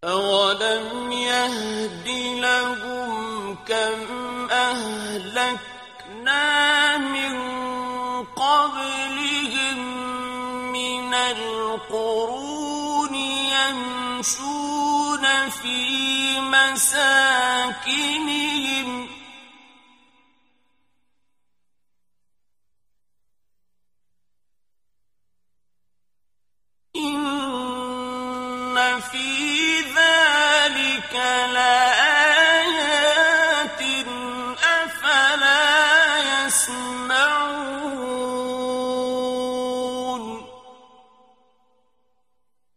أَوَلَمْ يَهْدِ لَهُمْ كَمْ أَهْلَكْنَا مِن قَبْلِهِم مِّنَ الْقُرُونِ يَمْشُونَ فِي مَسَاكِنِهِمْ ۗ إِنَّ فِي ذَٰلِكَ لَآيَةً